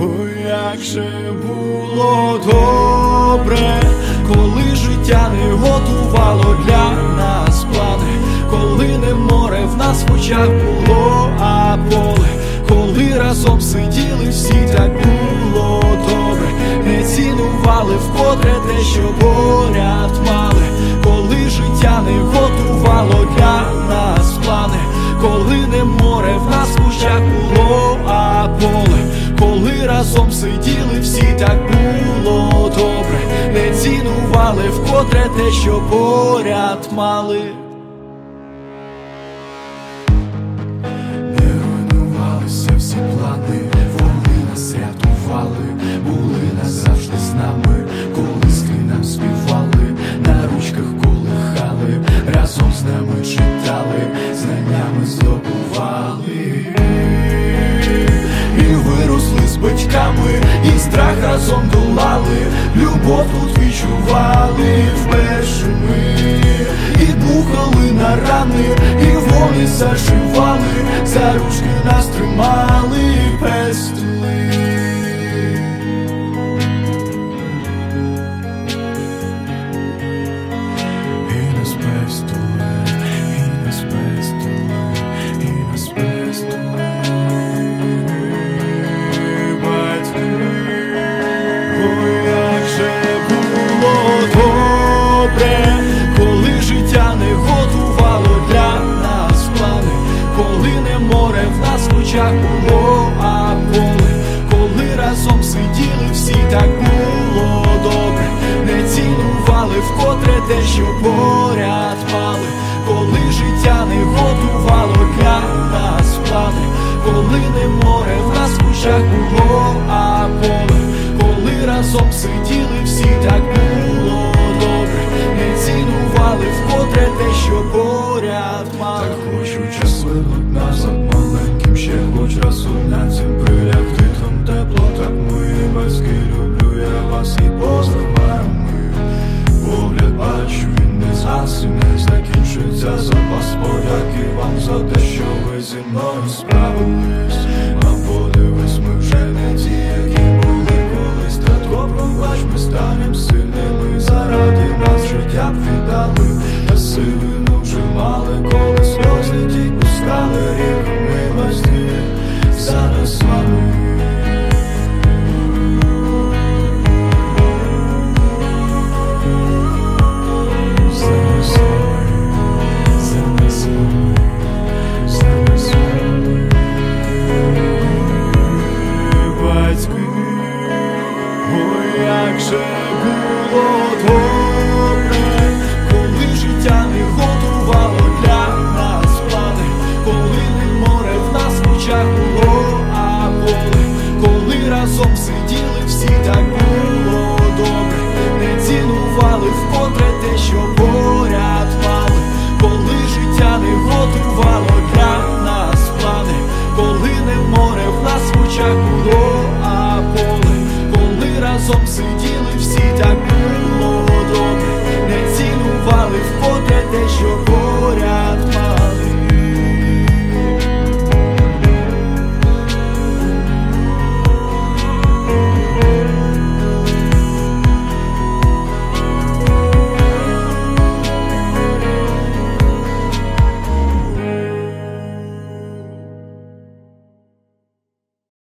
Ой, як же було добре, коли життя не готувало для нас плани, коли не море в нас в очах було, а поле, коли разом сиділи всі, так було добре, не цінували вкотре те, що поряд мали, коли життя не готувало для нас плани, коли не море в нас в очах було, а поле, коли разом сиділи всі, так було добре, не цінували вкотре те, що поряд мали. Не руйнувалися всі плани, вони нас рятували, були назавжди з нами, колиски нам співали, на ручках колихали, разом з нами читали, знаннями здобували. І виросли з батьками, і страх разом долали, любов тут відчували вперше ми, і дмухали на рани, і вони заживали, за ручки нас тримали, пестили. І нас пестили, і нас пестили, і нас пестили. Ой, як же було добре, коли життя не готувало для нас плани, коли не море в нас в очах було, а поле, коли разом сиділи всі, так було добре, не цінували вкотре те, що поряд мали, коли життя не готувало для нас плани, коли не море в нас в очах було, а поле, коли разом сиділи всі, так було добре, не цінували вкотре те, що поряд мали. Так хочу час линуть назад маленьким, ще хоч раз однадцім прилягти, там тепло, так мої батьки, люблю я вас і поза хмарами. Погляд бачу, він не згас і не закінчується, запас подяки вам за те, що ви зі мною справились. А подивись, ми вже не ті, які були колись, татко, пробач, ми станем сильними, заради нас життя б віддали, та силину вже мали, коли сльози ті пускали, ріками милості занеслали. Ой, як же було добре, коли життя не готувало для нас плани, коли не море в нас в очах було, а поле, коли разом сиділи всі, так було добре, не цінували вкотре те, що